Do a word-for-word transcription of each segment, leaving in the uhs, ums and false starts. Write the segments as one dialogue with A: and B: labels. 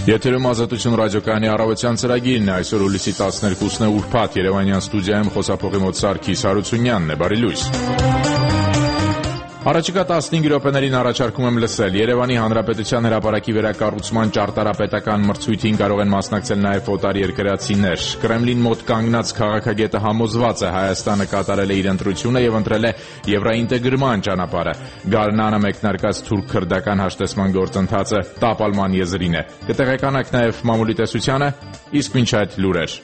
A: Եթերում Ազատություն ռադիոկայանի առավոտյան ծրագիրն է, այսօր հուլիսի տասներկուսն է ուրբաթ, Երևանյան ստուդիայում խոսափողի մոտ Սարգիս Հարությունյանն է, բարի լույս։ Առաջիկա տասնհինգ րոպեներին առաջարկում եմ լսել Երևանի Հանրապետության հրապարակի վերակառուցման ճարտարապետական մրցույթին կարող են մասնակցել նաև օտարերկրացիներ։ Կրեմլին մոտ կանգնած քաղաքագետը համոզված է Հայաստանը կատարել է իր ընտրությունը եւ ընտրել է եվրոինտեգրման ճանապարհը։ Գարնանը մեկնարկած թուրք-քրդական հաշտեցման գործընթացը տապալման եզրին է։ Կտեղեկանաք նաև մամուլի տեսությանը, իսկ մինչ այդ լուրեր։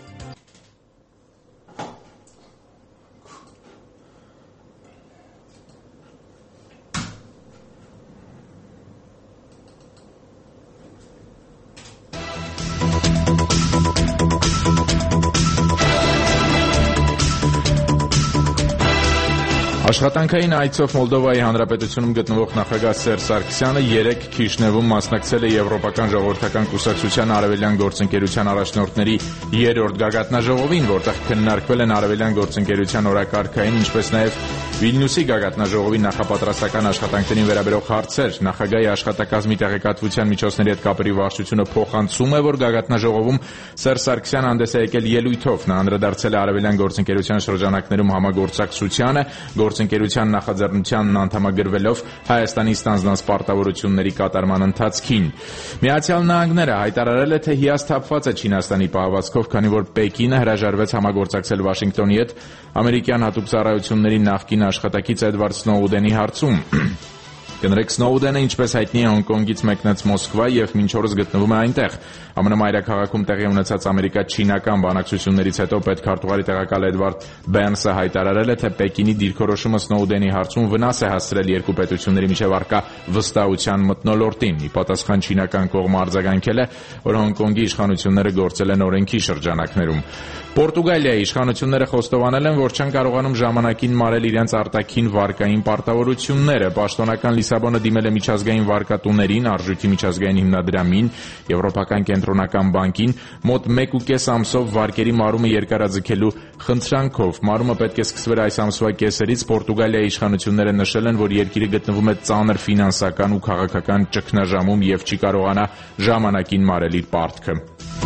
A: Աշխատանքային այցով Մոլդովայի Հանրապետությունում գտնվող նախագահ Սերժ Սարգսյանը երեկ Քիշնևում մասնակցել է Եվրոպական ժողովրդական կուսակցության արևելյան գործընկերության առաջնորդների երրորդ գագաթնաժողովին, որտեղ քննարկվել են արևելյան գործընկերության օրակարգային, ինչպես նաև Վիլնյուսի գագաթնաժողովի նախապատրաստական աշխատանքներին վերաբերող հարցեր։ Նախագահի աշխատակազմի տեղեկատվության միջոցների հետ կապերի վարչությունը փոխանցում է, որ գագաթնաժողովում Սերժ Սարգսյանը հանդես է եկել ելույթով։ Նա անդրադարձել է արևելյան գործընկերության շրջանակներում համագործակցությանը, գործընկերության նախաձեռնությանն անդամագրվելով Հայաստանի ստանձնած պարտավորությունների կատարման ընթացքին։ Միացյալ Նահանգները հայտարարել է, թե հիասթափված է Չինաստանի պահվածքով, քանի որ Պեկինը հրաժարվեց համագործակցել Վաշինգտոնի հետ ամերիկյան հատուկ ծառայությունների նախկին աշխատակից Էդվարդ Սնոուդենի հարցում։ Կներեք, Սնոուդենը, ինչպես հայտնի է, Հոնկոնգից մեկնեց Մոսկվա եւ մինչ օրս գտնվում է այնտեղ։ ԱՄՆ մայրաքաղաքում տեղի ունեցած ամերիկա-չինական բանակցություններից հետո պետքարտուղարի տեղակալ Էդվարդ Բերնսը հայտարարել է, թե Պեկինի դիրքորոշումը Սնոուդենի հարցում վնաս է հասցրել երկու պետությունների միջև առկա վստահության մթնոլորտին։ Ի պատասխան չինական կողմը արձագանքել է, որ Հոնկոնգի իշխանությունները գործել են օրենքի շրջանակներում։ Պորտուգալիայի իշխանությունները խոստովանել են, որ չեն կարողանում ժամանակին մարել իրենց արտաքին վարկային պարտավորությունները։ Պաշտոնական Լիսաբոնը դիմել է միջազգային վարկատուներին, Արժույթի միջազգային հիմնադրամին, Եվրոպական կենտրոնական բանկին մոտ մեկ ու կես ամսով վարկերի մարումը երկարաձգելու խնդրանքով։ Մարումը պետք է սկսվեր այս ամսվա կեսերից։ Պորտուգալիայի իշխանությունները նշել են, որ երկիրը գտնվում է ծանր ֆինանսական ու քաղաքական ճգնաժամում եւ չի կարողանա ժամանակին մարել իր պարտքը։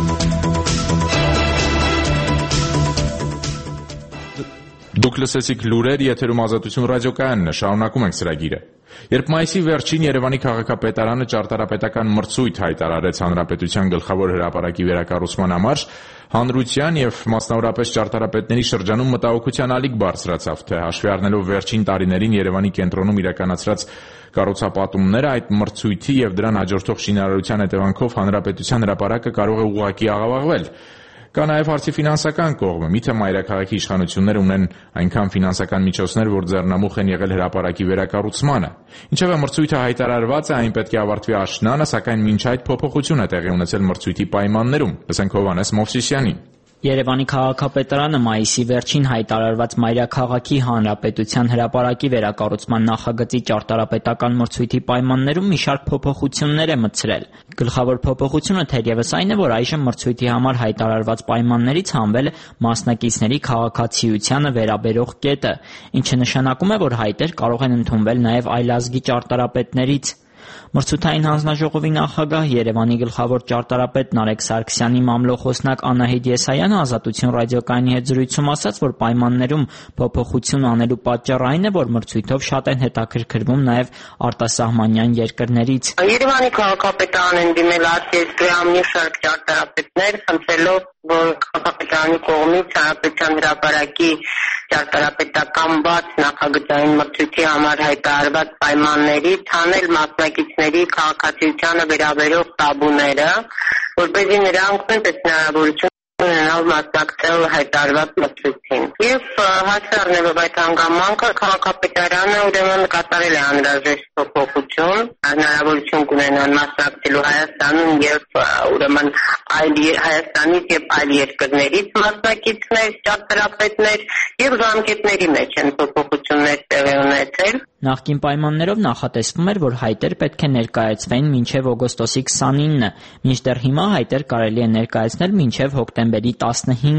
A: Դուք լսեցիք լուրեր, եթերում Ազատություն ռադիոկայանն է, շարունակում ենք ծրագիրը։ Երբ մայիսի վերջին Երևանի քաղաքապետարանը ճարտարապետական մրցույթ հայտարարեց Հանրապետության գլխավոր հրապարակի վերակառուցման համար, հանրության եւ մասնավորապես ճարտարապետների շրջանում մտահոգության ալիք բարձրացավ, թե հաշվի առնելով վերջին տարիներին Երևանի կենտրոնում իրականացրած կառուցապատումները, այդ մրցույթի եւ դրան հաջորդող շինարարության հետևանքով Հանրապետության հրապարակը կարող է ուղղակի աղավաղվել։ Կա նաև հարցի ֆինանսական կողմը։ Միթե մայրաքաղաքի իշխանությունները ունեն այնքան ֆինանսական միջոցներ, որ ձեռնամուխ են եղել հրապարակի վերակառուցմանը։ Ինչևէ, մրցույթը հայտարարված է, այն պետք է ավարտվի աշնանը, սակայն մինչ այդ փոփոխություն է տեղի ունեցել մրցույթի պայմաններում։ Լսենք Հովհաննես Մովսիսյանին։
B: Երևանի քաղաքապետարանը մայիսի վերջին հայտարարված Մայրաքաղաքի Հանրապետության հրապարակի վերակառուցման նախագծի ճարտարապետական մրցույթի պայմաններում մի շարք փոփոխություններ է մտցրել։ Գլխավոր փոփոխությունը թերևս այն է, որ այժմ մրցույթի համար հայտարարված պայմաններից հանվել է մասնակիցների քաղաքացիությանը վերաբերող կետը, ինչը նշանակում է, որ հայտեր կարող են ընդունվել նաև այլազգի ճարտարապետներից։ Մրցութային հանձնաժողովի նախագահ Երևանի գլխավոր ճարտարապետ Նարեկ Սարգսյանի մամլոխոսնակ Անահիտ Եսայանը Ազատություն ռադիոկայանի հետ զրույցում ասաց, որ պայմաններում փոփոխություն անելու պատճառը այն է, որ մրցույթով շատ են հետաքրքրվում նաև արտասահմանյան երկրներից։
C: Երևանի քաղաքապետարանն դիմել արտերկրյա մի շարք ճարտարապետներ, խնդրելով, որ քաղաքապետարանի կողմից Հանրապետության հրապարակի ճարտարապետական բաց նախագծային մրցույթի համար հայտարարված պայմանների թանել մասնակիցների քաղաքացիությանը վերաբերող տաբուները, որպեսզի նրանք նույնպես հնարավորություն ունենալ մասնակցել հայտարարված մրցույթին։ Եվ հաշվի առնելով այդ հանգամանքը քաղաքապետարանը ուրեմն կատարել է անհրաժեշտ փոփոխություն, հնարավորություն կունենան մասնակցելու Հայաստանում եւ ուրեմն այլ Հայաստանից եւ այլ երկրներից մասնակիցներ, ճարտարապետներ եւ ժամկետների մեջ են փոփոխություններ տեղի ունեցել։
B: Նախկին պայմաններով նախատեսվում էր, որ հայտեր պետք է ներկայացվեն մինչև օգոստոսի քսանինը, մինչդեռ հիմա հայտեր կարելի է ներկայացնել մինչև հոկտեմբերի տասնհինգը։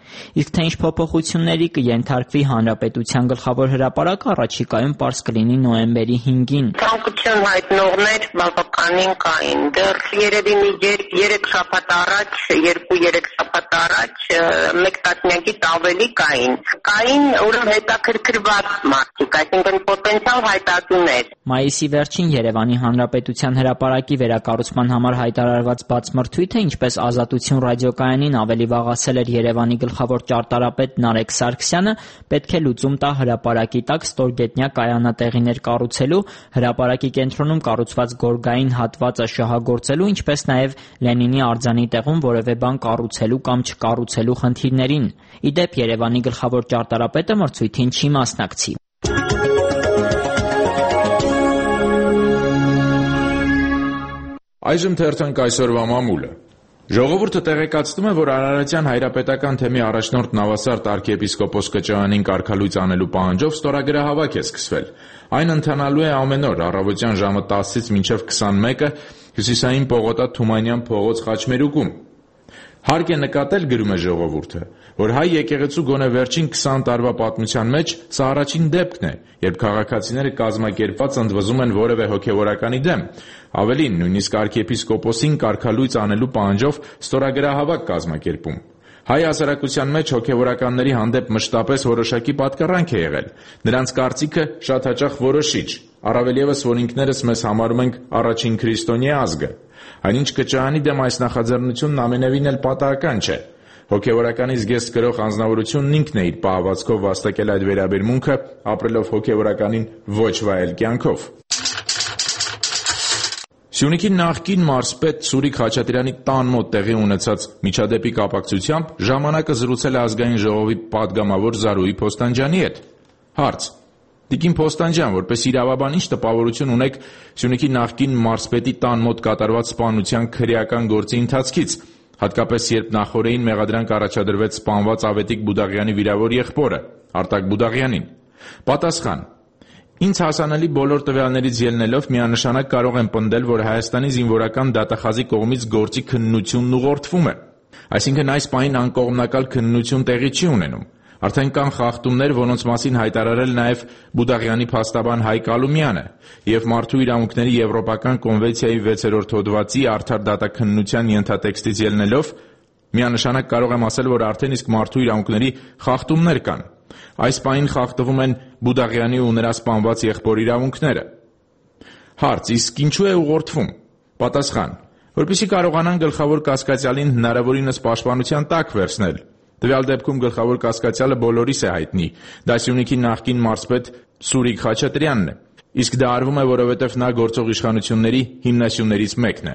B: Իսկ թե ինչ փոփոխությունների կենթարկվի հանրապետության գլխավոր հրապարակը, առաջիկայում պարզ կլինի նոյեմբերի հինգին։
C: Ցանկություն հայտնողներ բավականին կային։ Դեռ երևի մի երեք շաբաթ առաջ, երկու-երեք շաբաթ առաջ մեկ տասնյակից ավելի կային։ Կային ուրեմն հետաքրքրված մարդիկ, այսինքն պոտենցիալ հայտարարություններ։
B: Մայիսի վերջին Երևանի Հանրապետության հրապարակի վերակառուցման համար հայտարարված բաց մրցույթը, ինչպես Ազատություն ռադիոկայանին ավելի վաղ ասել էր Երևանի գլխավոր ճարտարապետ Նարեկ Սարգսյանը, պետք է լուծում տա հրապարակի տակ ստորգետնյա կայանատեղիներ կառուցելու, հրապարակի կենտրոնում կառուցված գորգային հատվածը շահագործելու, ինչպես նաև Լենինի արձանի տեղում որևէ բան կառուցելու կամ չկառուցելու խնդիրներին։ Ի դեպ, Երևանի գլխավոր ճարտարապետը մրցույթին չի մասնակցի։
A: Այժմ թերթանք այսօրվա մամուլը։ Ժողովուրդը տեղեկացնում է, որ Արարատյան հայրապետական թեմի առաջնորդ Նավասարդ arczepiskopos Կճայանին կարգալույծ անելու պահանջով ստորագրահավաք է սկսվել։ Այն ընթանալու է ամեն օր առավոտյան ժամը տասից մինչև քսանմեկը Հյուսիսային Պողոտա Թումանյան փողոց Խաչմերուկում։ Հարկ է նկատել, գրում է ժողովուրդը, որ հայ եկեղեցու գոնե վերջին քսան տարվա պատմության մեջ սա առաջին դեպքն է, երբ քաղաքացիները կազմակերպված ընդվզում են որևէ հոգևորականի դեմ, ավելին, նույնիսկ arczepiskoposին կարգալույծ անելու պահանջով ստորագրահավաք կազմակերպում։ Հայ հասարակության մեջ հոգևորականների հանդեպ մշտապես որոշակի պատկառանք է եղել։ Նրանց կարծիքը շատ հաճախ որոշիչ, առավել ևս, որ ինքներս մեզ համարում ենք առաջին քրիստոնյա ազգը։ Այնինչ Կճայանի դեմ այս նախաձեռնությունն ամենևին էլ պատահական չէ։ Հոգևորականի զգեստ կրող անձնավորությունն ինքն է իր պահվածքով վաստակել այդ վերաբերմունքը, ապրելով հոգևորականին ոչ վայել կյանքով։ Սյունիքի նախկին մարզպետ Սուրիկ Խաչատրյանի տան մոտ տեղի ունեցած միջադեպի կապակցությամբ ժամանակը զրուցել է ազգային ժողովի պատգամավոր Զարուհի Փոստանջյանի հետ։ Հարց. Տիկին Փոստանջյան, որպես իրավաբան, ինչ տպավորություն ունեք Սյունիքի նախկին մարզպետի տան մոտ կատարված սպանության քրեական գործի ընթացքից, հատկապես երբ նախօրեին մեղադրանք առաջադրվեց սպանված Ավետիք Բուդաղյանի վիրավոր եղբորը, Արտակ Բուդաղյանին։ Պատասխան. Ինձ հասանելի բոլոր տվյալներից ելնելով միանշանակ կարող եմ պնդել, որ Հայաստանի զինվորական դատախազի կողմից գործի քննությունն ուղղորդվում է։ Այսինքն այս պահին անկողմնակալ քննություն տեղի չի ունենում։ Արդեն կան խախտումներ, որոնց մասին հայտարարել նաև Բուդաղյանի փաստաբան Հայկ Ալումյանը, եւ Մարդու իրավունքների Եվրոպական կոնվենցիայի վեցերորդ հոդվածի արդար դատաքննության ենթատեքստից ելնելով միանշանակ կարող եմ ասել, որ արդեն իսկ մարդու իրավունքների խախտումներ կան։ Այս պահին խախտվում են Բուդաղյանի ու նրա սպանված եղբոր իրավունքները։ Հարց. իսկ ինչու է ուղղորդվում։ Պատասխան. որպեսզի կարողանան գլխավոր կասկածյալին հնարավորինս պաշտպանության տակ վերցնել։ Տվյալ դեպքում գլխավոր կասկածյալը բոլորիս է հայտնի։ Դա Սյունիքի նախկին մարզպետ Սուրիկ Խաչատրյանն է։ Իսկ դա արվում է, որովհետև նա գործող իշխանությունների հիմնասյուներից մեկն է։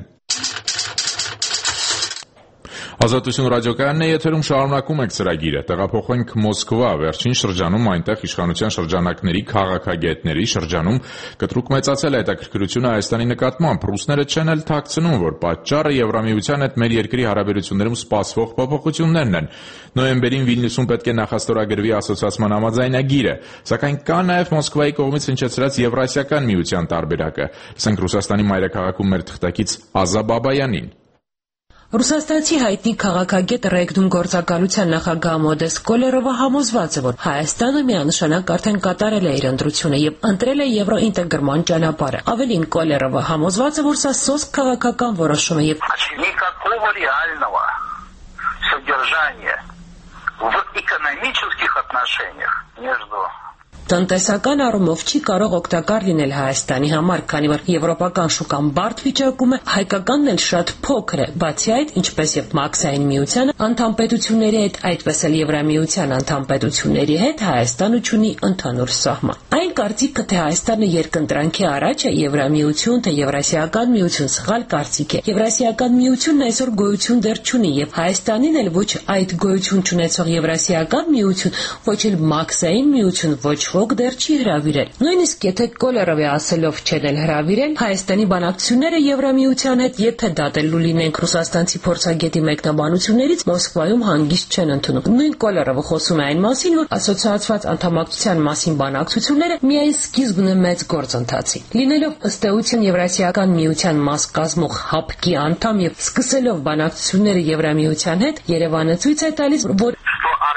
A: Ազատություն ռադիոկայանն է եթերում, շարունակում ենք ծրագիրը։ Տեղափոխենք Մոսկվա, վերջին շրջանում այնտեղ իշխանության շրջանակների քաղաքագետների շրջանում կտրուկ մեծացել է հետաքրքրությունը Հայաստանի նկատմամբ։ Ռուսները չեն էլ թաքցնում, որ պատճառը Եվրամիության հետ մեր երկրի հարաբերություններում սպասվող փոփոխություններն են։ Նոյեմբերին Վիլնյուսում պետք է նախաստորագրվի ասոցիացման համաձայնագիրը, սակայն կա նաև Մոսկվայի կողմից հնչեցրած Եվրասիական միության տարբերակը։ Ասենք Ռուսաստանի մայրաքաղաքում մեր թղթակից Ազա Բաբայանին։
D: Ռուսաստանցի հայտնի քաղաքագետ Ռեգդում գործակալության նախագահ Մոդես Կոլերովը համոզված է, որ Հայաստանը միանշանակ արդեն կատարել է իր ընտրությունը եւ ընտրել է եվրոինտեգրման ճանապարհը։ Ավելին, Կոլերովը համոզված է, որ սա սոսկ քաղաքական որոշում է եւ
E: никакого реального содержания в экономических отношениях между
D: Տնտեսական առումով չի կարող օգտակար լինել Հայաստանի համար, քանի որ եվրոպական շուկան բարդ վիճակում է, հայկականն էլ շատ փոքր է։ Բացի այդ, ինչպես եւ Մաքսային միությանը, անդամպետությունների հետ, այդպես էլ Եվրամիության անդամպետությունների հետ Հայաստանը ունի ընդհանուր սահման։ Այն կարծիքը, թե Հայաստանը երկընտրանքի առաջ է, Եվրամիություն, թե Եվրասիական միություն, սխալ կարծիք է։ Եվրասիական միությունն այսօր գոյություն դեռ չունի եւ Հայաստանին էլ ոչ այդ գոյություն չունեցող Եվրասիական միություն, ոչ էլ Մաքսային միություն, ոչ ոք դեռ չի հրավիրել։ Նույնիսկ եթե Կոլերովի ասելով չեն էլ հրավիրել, Հայաստանի բանակցությունները Եվրամիության հետ եթե դատելու լինենք ռուսաստանցի փորձագետի մեկնաբանություններից, Մոսկվայում հանգիստ չեն ընդունում։ Նույն Կոլերովը խոսում է այն մասին, որ ասոցիացված անդամակցության մասին բանակցությունները միայն սկիզբն է մեծ գործընթացի։ Լինելով ըստ էության Եվրասիական միության մաս կազմող ՀԱՊԿ-ի անդամ եւ սկսելով բանակցությունները Եվրամիության հետ, Երևանը ցույց է տալիս, որ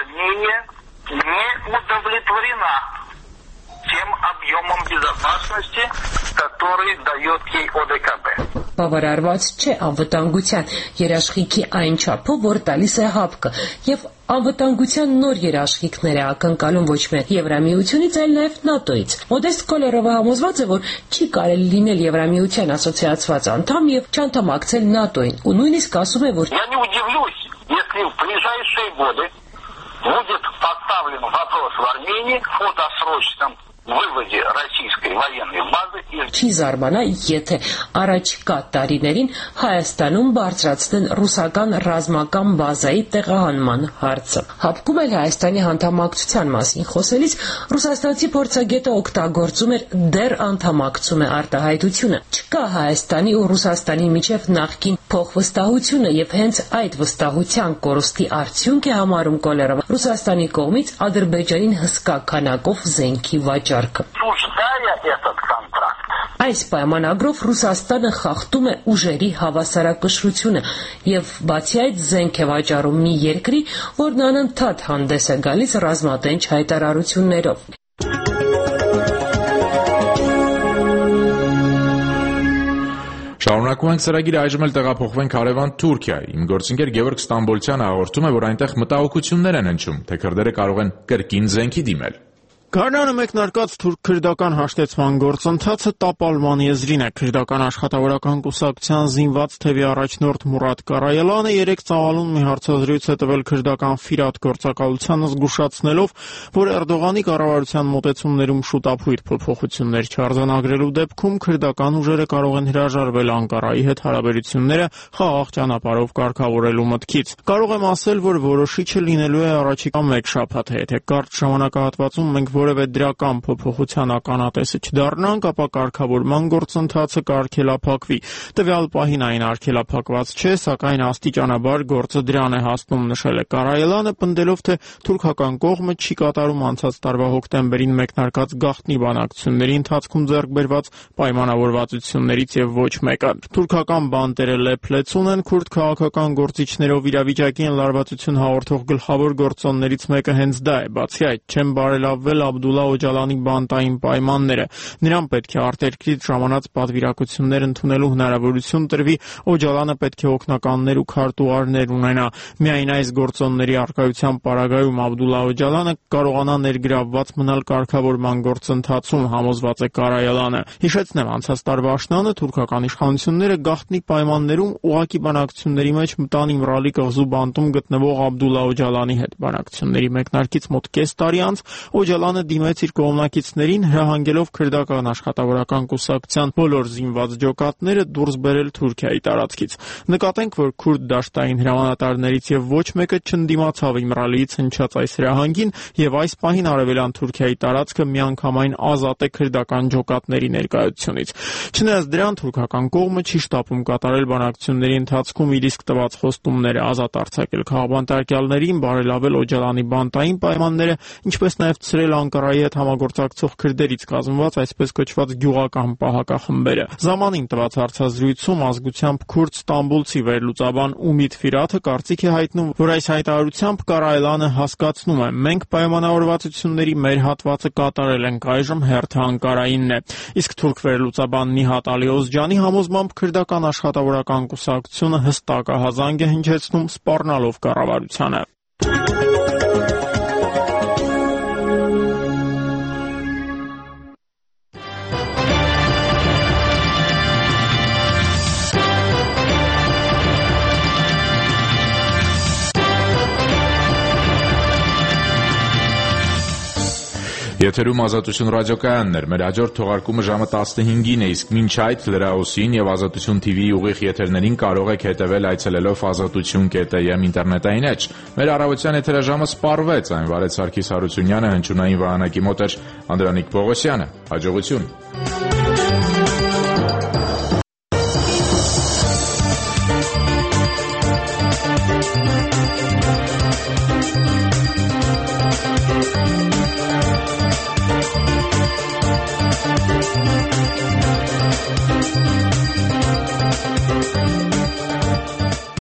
E: удовлетворена тем объемом безопасности, который дает ей О Դե Կա Բե.
D: Բավարարված չէ անվտանգության երաշխիքի այն չափով, որ տալիս է հապկը, եւ անվտանգության նոր երաշխիքներ է ակնկալում ոչ միայն Եվրամիությունից, այլ նաեւ ՆԱՏՕ-ից։ Մոդեստ Կոլերովը համոզված է, որ չի կարելի լինել Եվրամիության ասոցիացված անդամ եւ չանդամակցել ՆԱՏՕ-ին, ու նույնիսկ ասում է, որ
E: Я не удивлюсь, если в ближайшие годы будет поставлен вопрос в Армении о досрочном выводе российской военной базы из...
D: Չի զարմանա, եթե առաջիկա տարիներին Հայաստանում բարձրացնեն ռուսական ռազմական բազայի տեղահանման հարցը։ Հապկում էլ Հայաստանի անդամակցության մասին խոսելիս ռուսաստանցի փորձագետը օգտագործում էր դեռ անդամակցում է արտահայտությունը։ Չկա Հայաստանի ու Ռուսաստանի միջև նախկին փոխվստահությունը եւ հենց այդ վստահության կորստի արդյունք է համարում Կոլերովը Ռուսաստանի կողմից Ադրբեջանին հսկա քանակով զենքի վաճառքը։ Այս պայմանագրով Ռուսաստանը խախտում է ուժերի հավասարակշռությունը եւ բացի այդ զենք է վաճառում մի երկրի, որն անընդհատ հանդես է գալիս ռազմատենչ հայտարարություններով։
A: Շարունակում ենք ծրագիրը, այժմ էլ տեղափոխվենք հարևան Թուրքիա։ Իմ գործընկեր Գևորգ Ստամբոլցյանը հաղորդում է, որ այնտեղ մտահոգություններ են հնչում, թե քրդերը կարող են կրկին զենքի դիմել։
F: Գարնանը մեկնարկած թուրք-քրդական հաշտեցման գործընթացը տապալման եզրին է։ Քրդական աշխատավորական կուսակցության զինված թևի առաջնորդ Մուրադ Կարայելանը երեք ծավալուն մի հարցազրույց է տվել քրդական Ֆիրատ գործակալությանը, զգուշացնելով, որ Էրդողանի կառավարության մոտեցումներում շուտափույթ փոփոխություններ չարձանագրելու դեպքում քրդական ուժերը կարող են հրաժարվել Անկարայի հետ հարաբերությունները խաղաղ ճանապարհով կարգավորելու մտքից։ Կարող եմ ասել, որ որոշիչը լինելու է առաջիկա մեկ շաբաթ, եթե կարճ ժամանակահատվածում մենք որևէ դրական փոփոխության ականատեսը չդառնանք, ապա կարգավորման գործընթացը կարգելափակվի։ Տվյալ պահին այն արգելափակված չէ, սակայն աստիճանաբար գործը դրան է հասնում, նշել է Կարայելանը, պնդելով, թե թուրքական կողմը չի կատարում անցած տարվա հոկտեմբերին մեկնարկած գաղտնի բանակցությունների ընթացքում ձեռք բերված պայմանավորվածություններից եւ ոչ մեկը։ Թուրքական բանտերը լեփլեցուն են, քուրդ քաղաքական գործիչներով իրավիճակի են լարվածություն հաղորդող գլխավոր գործոններից մեկը հենց դա է։ Բացի այդ, չեն բարելավվել Աբդուլլա Օջալանի բանտային պայմանները։ Նրան պետք է արտերկրից ժամանած պատվիրակություններ ընդունելու հնարավորություն տրվի, Օջալանը պետք է օգնականներ ու քարտուղարներ ունենա։ Միայն այս գործոնների առկայության պարագայում Աբդուլլա Օջալանը կարողանա ներգրավված մնալ կարգավորման գործընթացում, համոզված է Կարայելանը։ Հիշեցնեմ, անցած տարվա աշնանը թուրքական իշխանությունները գաղտնի պայմաններում ուղղակի բանակցությունների մեջ մտան Իմրալի կղզու բանտում գտնվող Աբդուլլա Օջալանի հետ։ Բանակցությունների մեկնարկից մոտ կես տարի անց Օջալանը դիմեց իր կողմնակիցներին, հրահանգելով քրդական աշխատավորական կուսակցության բոլոր զինված ջոկատները դուրս բերել Թուրքիայի տարածքից։ Նկատենք, որ քուրդ դաշտային հրամանատարներից եւ ոչ մեկը չընդդիմացավ Իմրալիից հնչած այս հրահանգին, եւ այս պահին արևելյան Թուրքիայի տարածքը միանգամայն ազատ է քրդական ջոկատների ներկայությունից։ Չնայած դրան, թուրքական կողմը չի շտապում կատարել բանակցությունների ընթացքում իր իսկ տված խոստումները, ազատ արձակել քաղաքապետարյալներին, բարելավել Օջալանի բանտային պայմանները, ինչպես նաև ցրել Անկարայի հետ համագործակցող քրդերից կազմված այսպես կոչված գյուղական պահակախմբերը։ Զամանին տված հարցազրույցում ազգությամբ քուրդ ստամբուլցի վերլուծաբան Ումիդ Ֆիրաթը կարծիք է հայտնում, որ այս հայտարարությամբ Կարայելանը հասկացնում է, մենք պայմանավորվածությունների մեր հատվածը կատարել ենք, այժմ հերթը Անկարայինն է։ Իսկ թուրք վերլուծաբան Նիհատ Ալիոզջանի համոզմամբ քրդական աշխատավորական կուսակցությունը հստակ ահազանգ է հնչեցնում սպառնալով կառավարությանը։
A: Եթերում Ազատություն ռադիոկայանն էր։ Մեր հաջորդ թողարկումը ժամը տասնհինգին է, իսկ մինչ այդ Լրաոսին եւ Ազատություն թի վիի ուղիղ եթերներին կարող եք հետևել այցելելով ազատություն կետ էմ ինտերնետային էջ։ Մեր առավոտյան եթերաժամը սպառվեց, այն վարեց Սարգիս Հարությունյանը, հնչյունային վահանակի մոտ էր Անդրանիկ Պողոսյանը։ Հաջողություն։